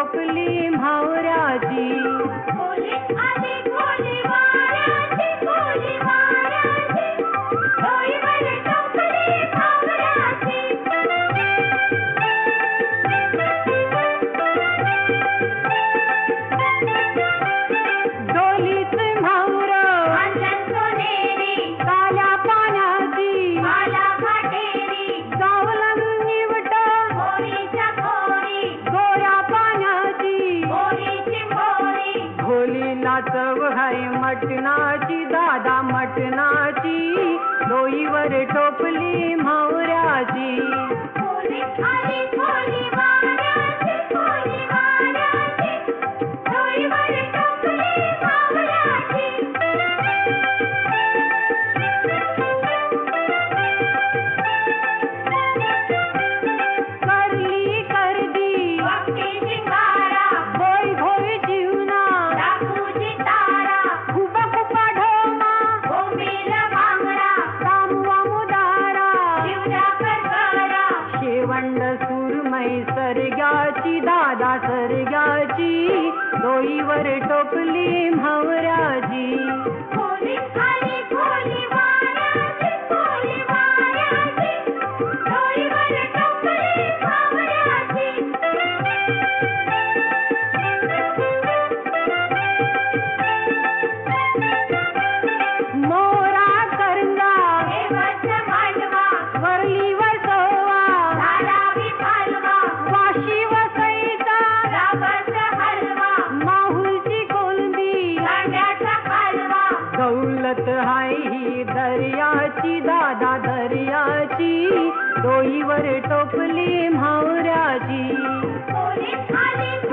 टोपली म्हावऱ्याची. खोलीत आली खोली वाऱ्याची, खोली वाऱ्याची, डोईवर टोपली म्हावऱ्याची. डोलीत म्हावरं अंजन सोनेरी, काल्या पाण्याची. काला काटेरी, सावलं निवट खोरीच्या खोरी, गोऱ्या पाण्याची. खोरीची खोरी. खोलीला चव हाय मटणाची, दादा मटणाची. डोईवर टोपली म्हावऱ्याची. खोलीत आली खोली वाऱ्याची, खोली वाऱ्याची, डोईवर टोपली म्हावऱ्याची. करली करदी वाकटी शिंगारा, भोय भोय जीवना. डाकूची तारा, खुबा खुबा ढोमा बोंबील भांगडा, तांबवा मुदारा. शिवजा करकरा. शेवंड सुरमई सरग्याची, दादा सरग्याची. डोईवर टोपली म्हावऱ्याची. खोलीत आली खोली वाऱ्याची, खोली वाऱ्याची, डोईवर टोपली म्हावऱ्याची. मोरा करंजा देवच मांडवा, वरलीवर सोवा. धारावी पालवा, वाशी वसईचा रावस हलवा, माहुलची कोलंबी. कांद्याचा कालवा. दौलत हाय ही दर्याची, दादा दर्याची. डोईवर टोपली म्हावऱ्याची. खोलीत आली